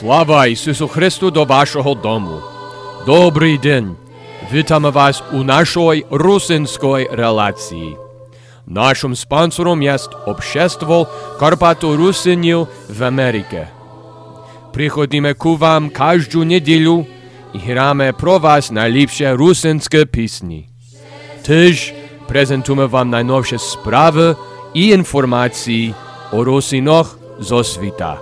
Слава Ісусу Христу до вашого дому. Добрий день. Вітаємо вас у нашій русинській релації. Нашим спонсором є Общество Карпато-Русинів в Америці. Приходимо к вам кожну неділю і граємо про вас найліпші русинські пісні. Теж презентуємо вам найновші справи і інформації о русинах зо світа.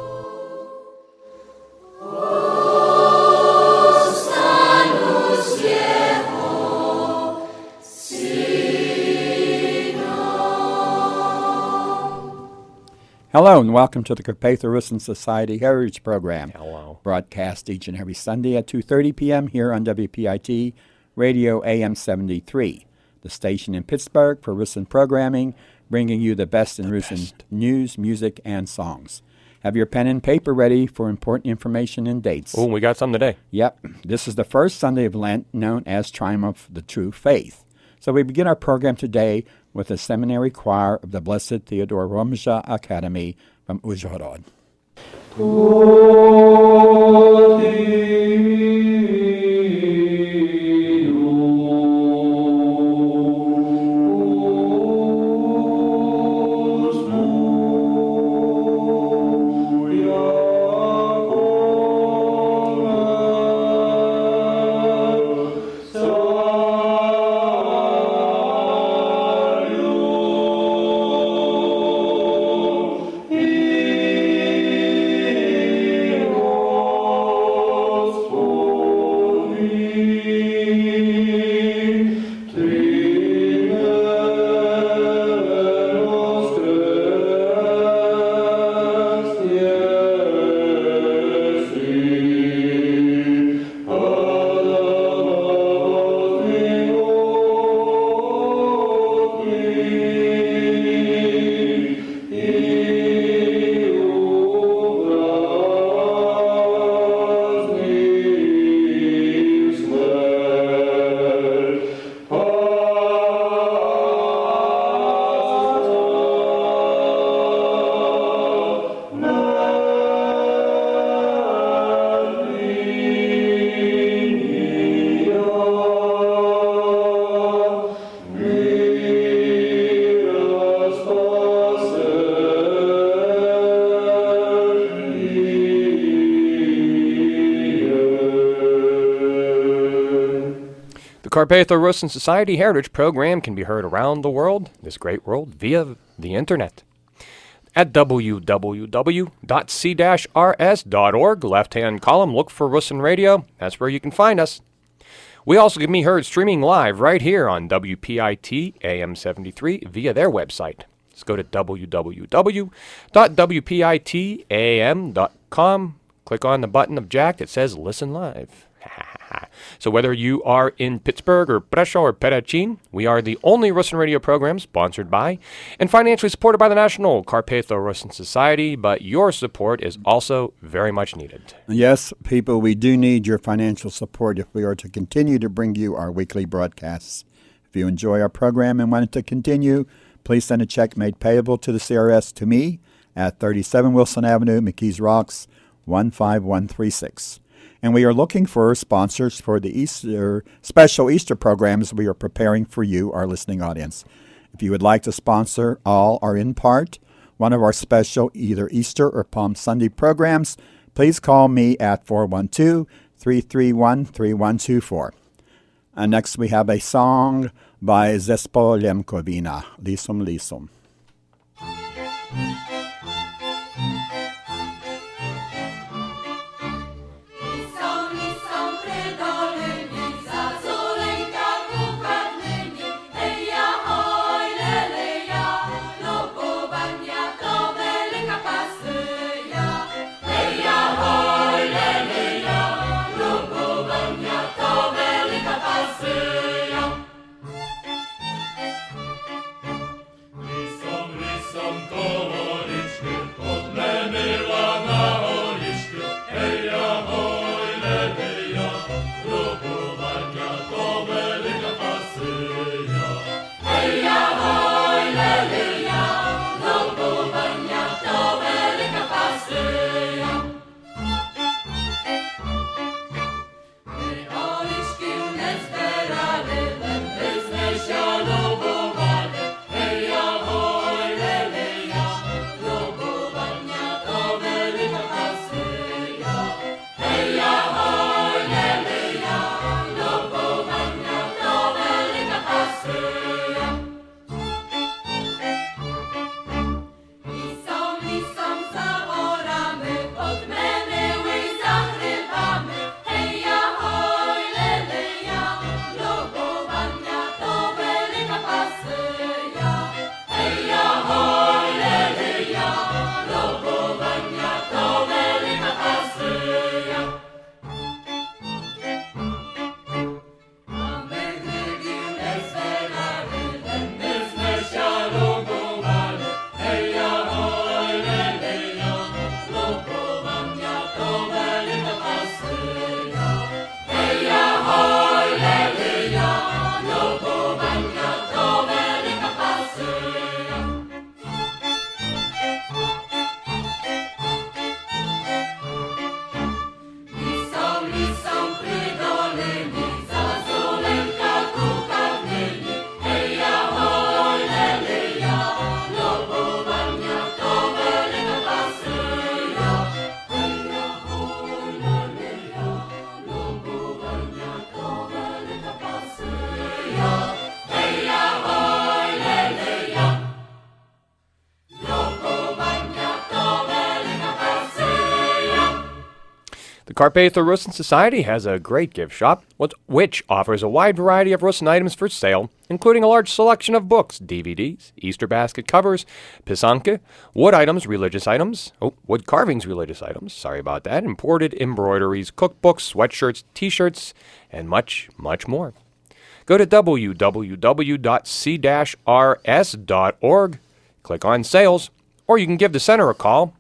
Hello and welcome to the Carpatho-Russin Society Heritage Program. Hello. Broadcast each and every Sunday at 2:30 p.m. here on WPIT Radio AM 73, the station in Pittsburgh for Russin programming, bringing you the best in Russin news, music, and songs. Have your pen and paper ready for important information and dates. Oh, we got some today. Yep. This is the first Sunday of Lent known as Triumph of the True Faith. So we begin our program today with the seminary choir of the Blessed Theodore Romaja Academy from Uzhhorod. Carpatho-Russin Society Heritage Program can be heard around the world, this great world, via the internet. At www.c-rs.org, left-hand column, look for Russin Radio. That's where you can find us. We also can be heard streaming live right here on WPIT AM 73 via their website. Just go to www.wpitam.com, click on the button of Jack that says Listen Live. So whether you are in Pittsburgh or Brescia or Perracin, we are the only Russin radio program sponsored by and financially supported by the National Carpatho-Russin Society, but your support is also very much needed. Yes, people, we do need your financial support if we are to continue to bring you our weekly broadcasts. If you enjoy our program and want it to continue, please send a check made payable to the CRS to me at 37 Wilson Avenue, McKees Rocks, 15136. And we are looking for sponsors for the special Easter programs we are preparing for you, our listening audience. If you would like to sponsor all or in part one of our special either Easter or Palm Sunday programs, please call me at 412-331-3124. And next we have a song by Zespo Lemkovina, Lisum Lisum. Come on. The Carpathia Russin Society has a great gift shop, which offers a wide variety of Russin items for sale, including a large selection of books, DVDs, Easter basket covers, pisanke, wood carvings religious items, imported embroideries, cookbooks, sweatshirts, t-shirts, and much, much more. Go to www.c-rs.org, click on sales, or you can give the center a call,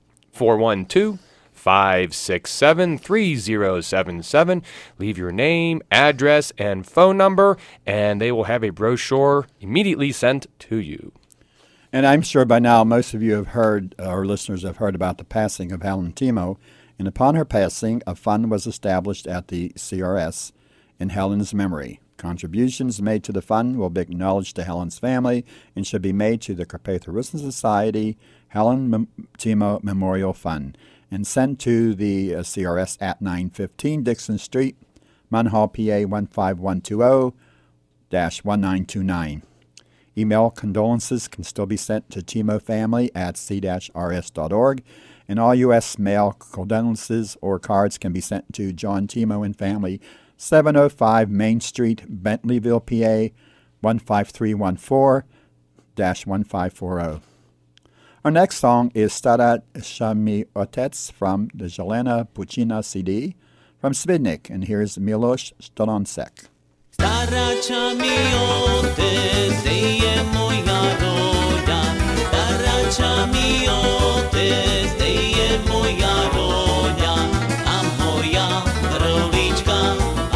412-567-3077. Leave your name, address, and phone number, and they will have a brochure immediately sent to you. And I'm sure by now most of you have heard, our listeners have heard about the passing of Helen Timo. And upon her passing, a fund was established at the CRS in Helen's memory. Contributions made to the fund will be acknowledged to Helen's family and should be made to the Carpathia Russin Society Helen Timo Memorial Fund and sent to the CRS at 915 Dixon Street, Munhall, PA 15120-1929. Email condolences can still be sent to Timo family at c-rs.org, and all U.S. mail condolences or cards can be sent to John Timo and family, 705 Main Street, Bentleyville, PA 15314-1540. Our next song is Starat Shami Otec from the Jelena Puccina CD from Svidnik, and here's Miloš Stolonsek. Starača mi otec, je moja roda. Starača mi otec, je moja roda. A moja rolička,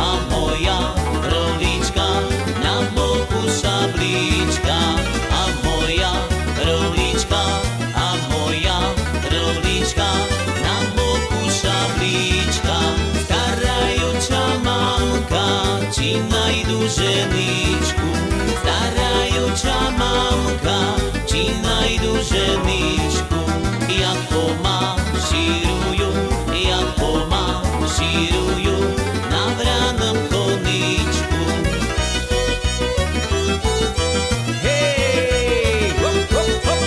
na boku šablička. A moja rolička, na boku šablička. Starajuća mamka, či najdu ženičku. Starajuća mamka, či najdu ženičku. Jak pomaširuju na vranom koničku. Hej, hop, hop, hop.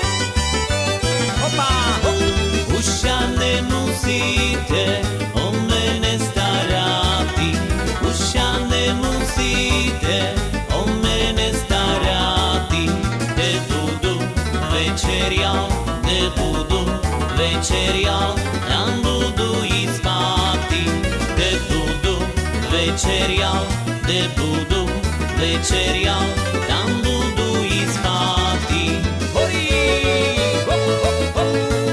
Hopa, hop. Uša ne musite o mene starati. Uša ne musite o mene starati. Ne budu večerjal, tam budu i spati. Ne budu večerjal, tam budu i spati. Hori, hop, hop, hop.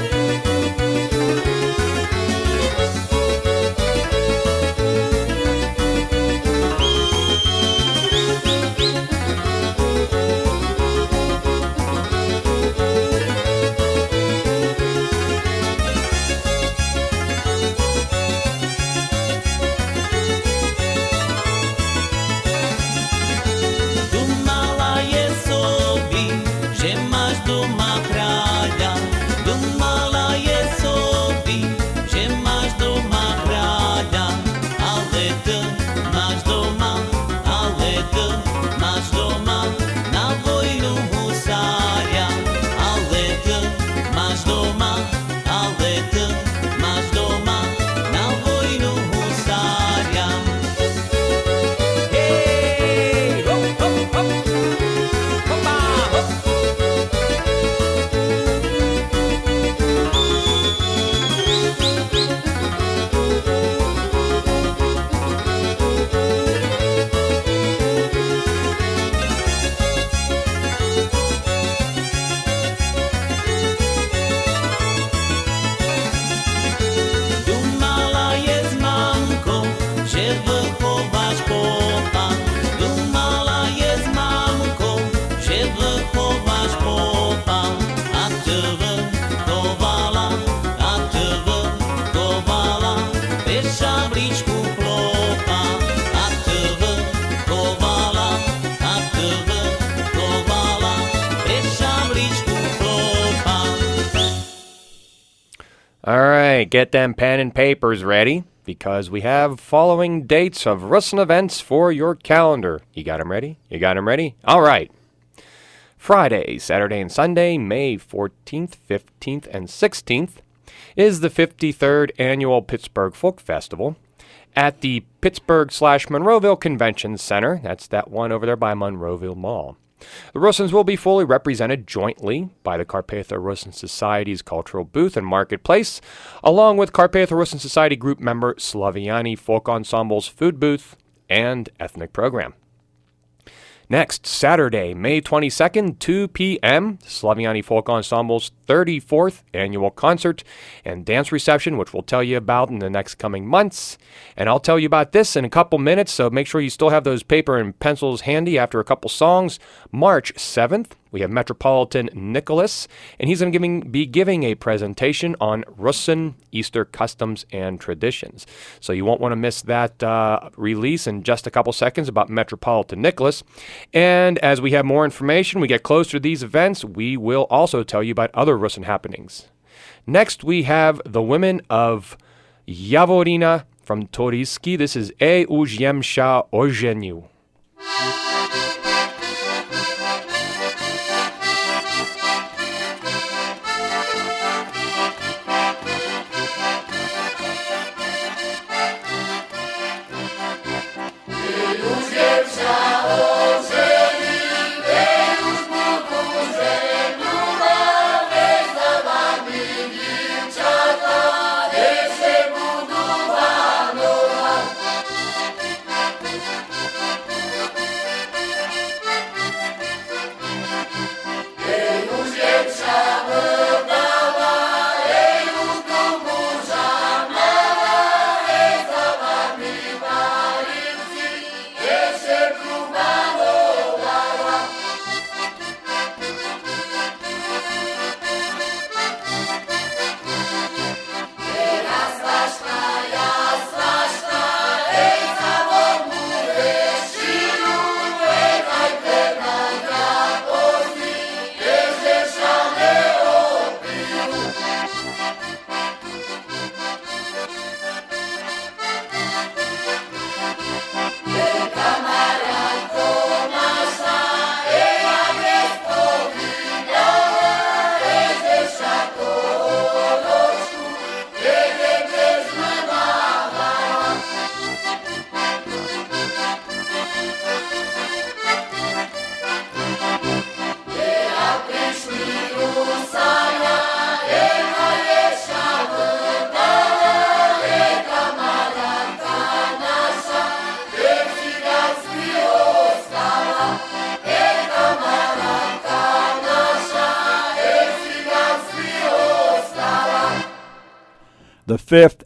All right, get them pen and papers ready, because we have following dates of Russin events for your calendar. You got them ready? All right. Friday, Saturday, and Sunday, May 14th, 15th, and 16th. is the 53rd Annual Pittsburgh Folk Festival at the Pittsburgh/Monroeville Convention Center. That's that one over there by Monroeville Mall. The Russins will be fully represented jointly by the Carpatho Russin Society's cultural booth and marketplace, along with Carpatho Russin Society group member Slaviani Folk Ensemble's food booth and ethnic program. Next, Saturday, May 22nd, 2 p.m., Slaviani Folk Ensemble's 34th annual concert and dance reception, which we'll tell you about in the next coming months. And I'll tell you about this in a couple minutes, so make sure you still have those paper and pencils handy after a couple songs. March 7th, we have Metropolitan Nicholas, and he's going to be giving a presentation on Russin Easter customs and traditions. So you won't want to miss that release in just a couple seconds about Metropolitan Nicholas. And as we have more information, we get closer to these events, we will also tell you about other Russin happenings. Next, we have the women of Yavorina from Toriski. This is E Ujem Sha Ojeniu. The fifth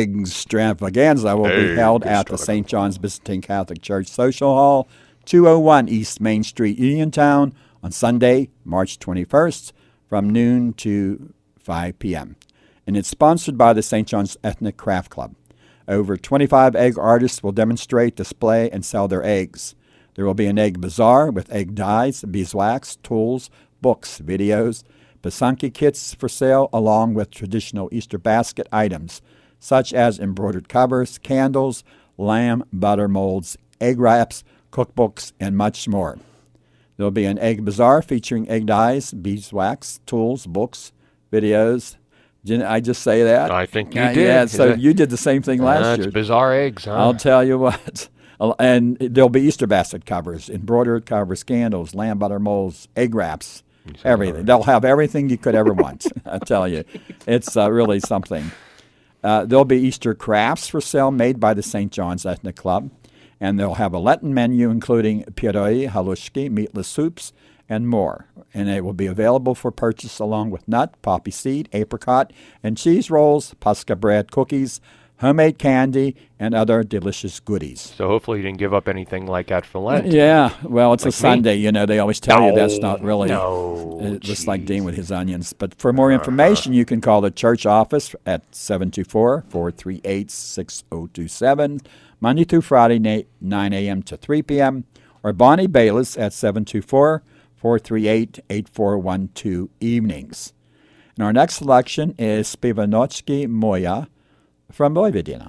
Extravaganza will be held at the St. John's Byzantine Catholic Church Social Hall, 201 East Main Street, Uniontown, on Sunday, March 21st, from noon to 5 p.m. And it's sponsored by the St. John's Ethnic Craft Club. Over 25 egg artists will demonstrate, display, and sell their eggs. There will be an egg bazaar with egg dyes, beeswax, tools, books, videos, Pasanki kits for sale, along with traditional Easter basket items, such as embroidered covers, candles, lamb butter molds, egg wraps, cookbooks, and much more. There will be an egg bazaar featuring egg dyes, beeswax, tools, books, videos. Didn't I just say that? I think you did. Yeah, so you did the same thing last year. It's bizarre eggs, huh? I'll tell you what. And there'll be Easter basket covers, embroidered covers, candles, lamb butter molds, egg wraps, everything. They'll have everything you could ever want. I tell you, it's really something. There'll be Easter crafts for sale made by the St. John's Ethnic Club, and they'll have a Lenten menu including piroi, halushki, meatless soups, and more. And it will be available for purchase along with nut, poppy seed, apricot, and cheese rolls, pascha bread, cookies, homemade candy, and other delicious goodies. So hopefully you didn't give up anything like that for Lent. Yeah, well, it's like a Sunday. You know, they always tell you that's not really just geez. like Dean with his onions. But for more information, you can call the church office at 724-438-6027, Monday through Friday, 9 a.m. to 3 p.m., or Bonnie Bayless at 724-438-8412 evenings. And our next selection is Spivanotsky Moya from Vojvodina.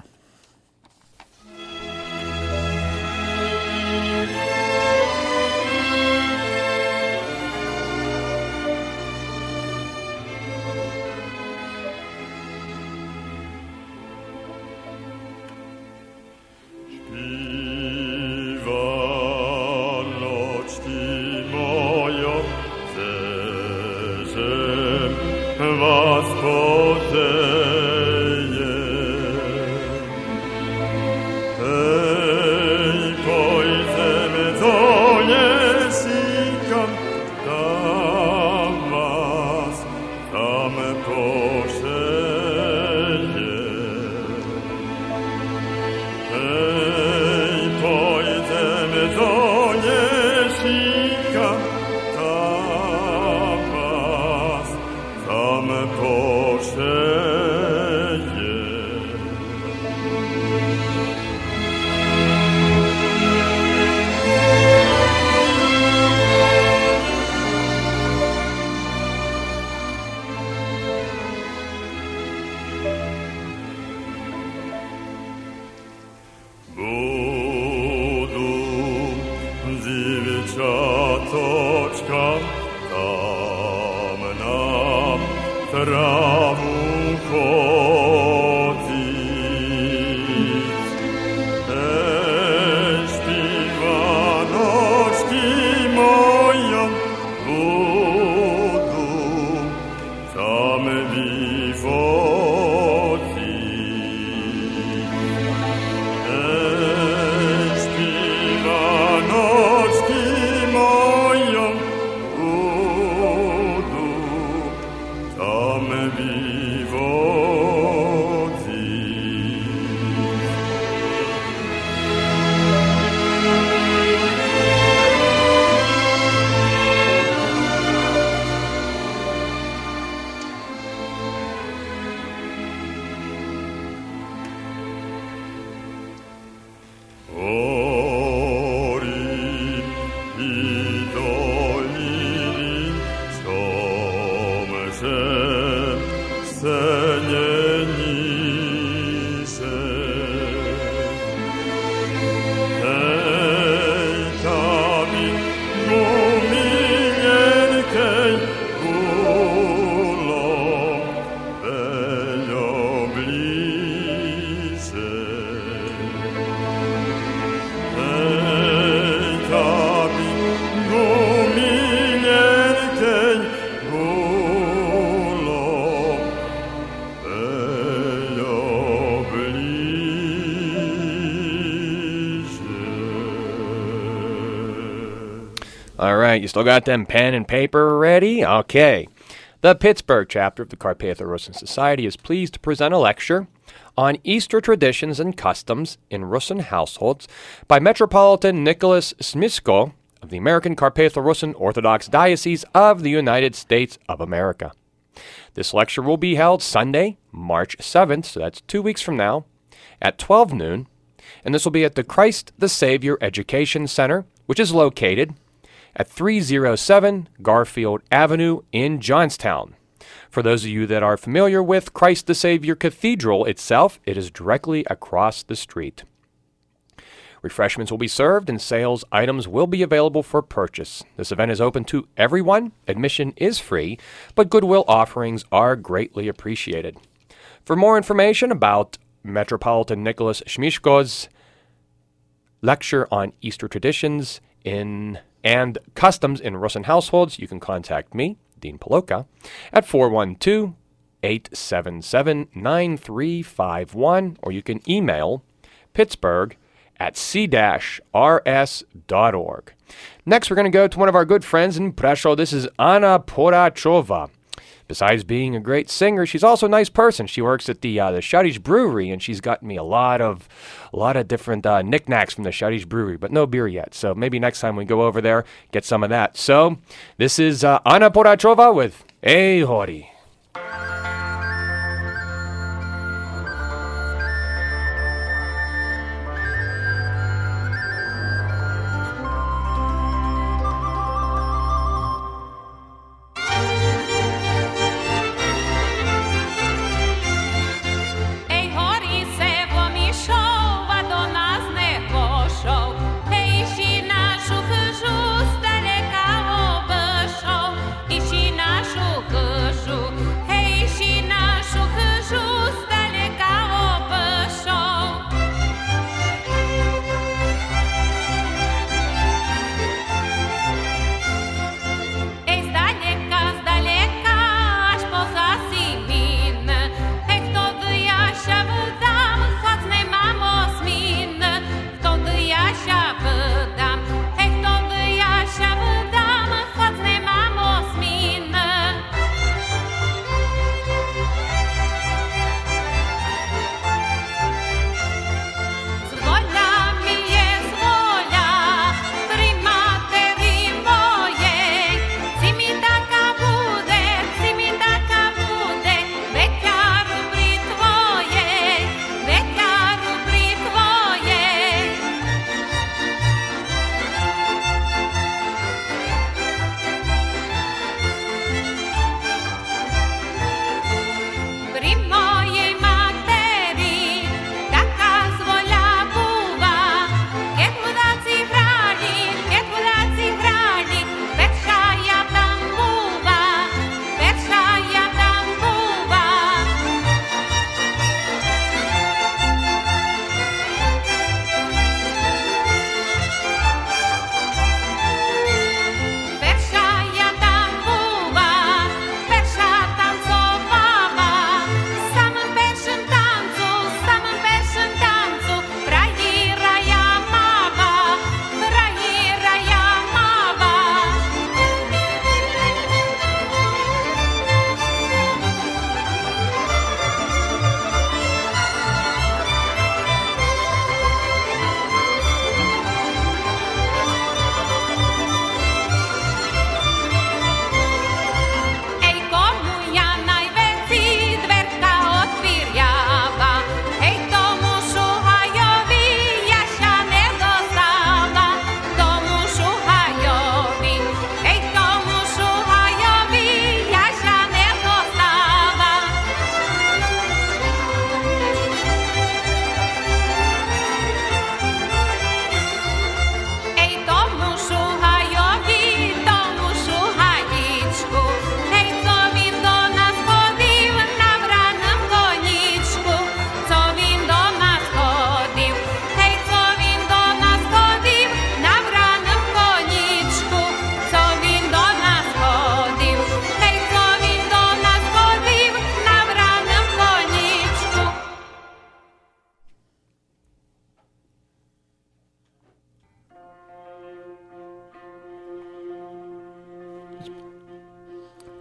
All right, you still got them pen and paper ready? Okay. The Pittsburgh chapter of the Carpatho-Rusyn Society is pleased to present a lecture on Easter traditions and customs in Rusyn households by Metropolitan Nicholas Smisko of the American Carpatho-Rusyn Orthodox Diocese of the United States of America. This lecture will be held Sunday, March 7th, so that's 2 weeks from now, at 12 noon, and this will be at the Christ the Savior Education Center, which is located at 307 Garfield Avenue in Johnstown. For those of you that are familiar with Christ the Savior Cathedral itself, it is directly across the street. Refreshments will be served and sales items will be available for purchase. This event is open to everyone. Admission is free, but goodwill offerings are greatly appreciated. For more information about Metropolitan Nicholas Smisko's lecture on Easter traditions and customs in Rusyn households, you can contact me, Dean Paloka, at 412-877-9351, or you can email pittsburgh@c-rs.org. Next, we're going to go to one of our good friends in Prešov. This is Anna Porachova. Besides being a great singer, she's also a nice person. She works at the Shadish Brewery, and she's gotten me a lot of different knickknacks from the Shadish Brewery, but no beer yet. So maybe next time we go over there, get some of that. So this is Anna Porachova with Hey Hori. Našu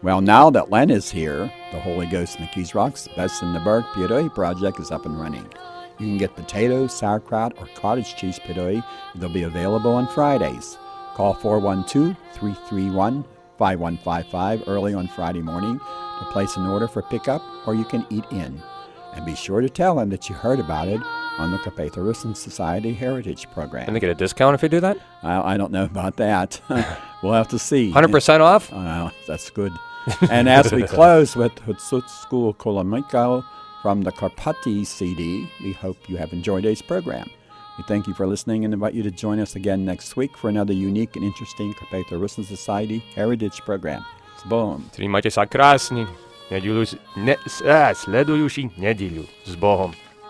Well, now that Len is here, the Holy Ghost McKees Rocks Best in the Berg Piroi project is up and running. You can get potatoes, sauerkraut, or cottage cheese piroi. They'll be available on Fridays. Call 412-331-5155 early on Friday morning to place an order for pickup, or you can eat in. And be sure to tell them that you heard about it on the Carpatho Rusyn Society Heritage Program. Can they get a discount if you do that? I don't know about that. We'll have to see. 100% off? That's good. And as we close with Hutsut School Kolomiko from the Karpati CD, we hope you have enjoyed today's program. We thank you for listening and invite you to join us again next week for another unique and interesting Carpatho Rusyn Society Heritage Program. S Bohom. Tримайте sa krásni. Sledujući nedjelju. S Bohom.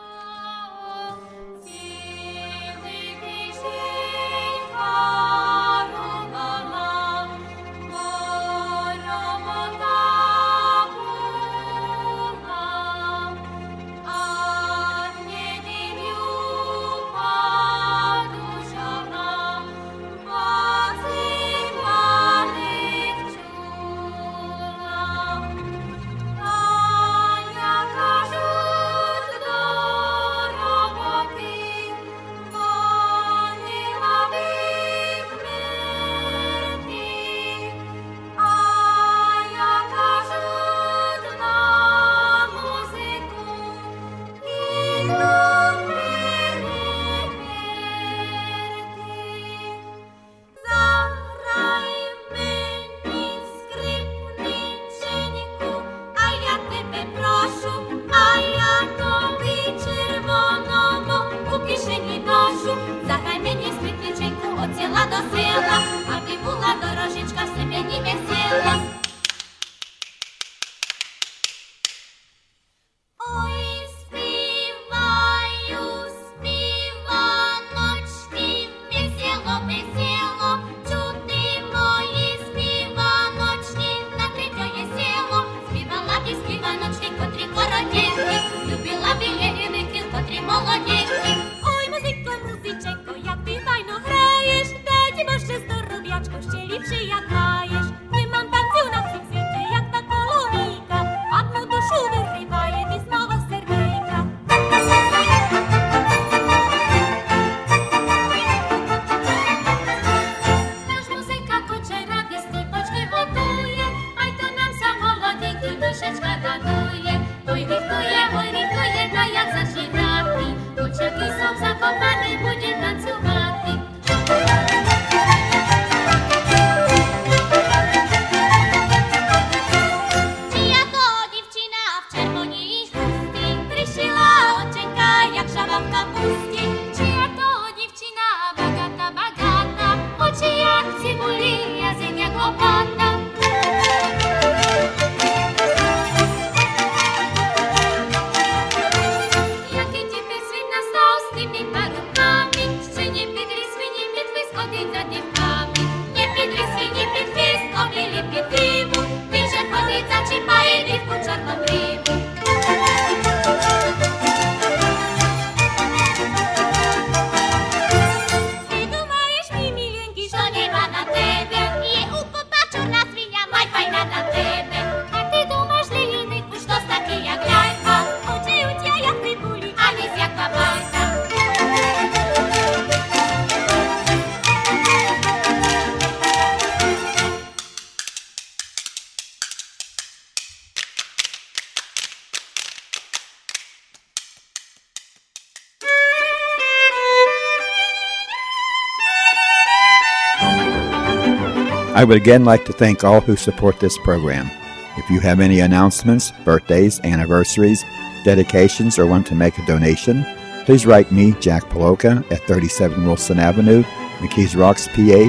I would again like to thank all who support this program. If you have any announcements, birthdays, anniversaries, dedications, or want to make a donation, please write me, Jack Paloka, at 37 Wilson Avenue, McKees Rocks, PA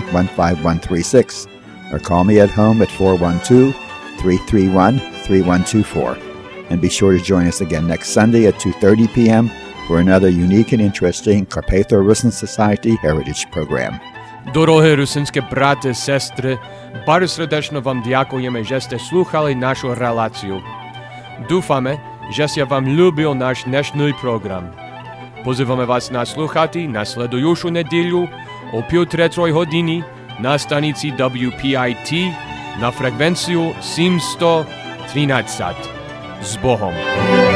15136, or call me at home at 412-331-3124. And be sure to join us again next Sunday at 2:30 p.m. for another unique and interesting Carpatho Rusyn Society Heritage Program. Дорогі русинські брати, сестри, bardzo srdечно вам дякуємо, що сте слухали нашу релацію. Дúfame, že ste vám ľúbil náš dnešný program. Pozývame vás naslúchať na sledujúcu nedeľu o 2:30 hodiny na stanici WPIT na frekwenciju 713. Z Bohom.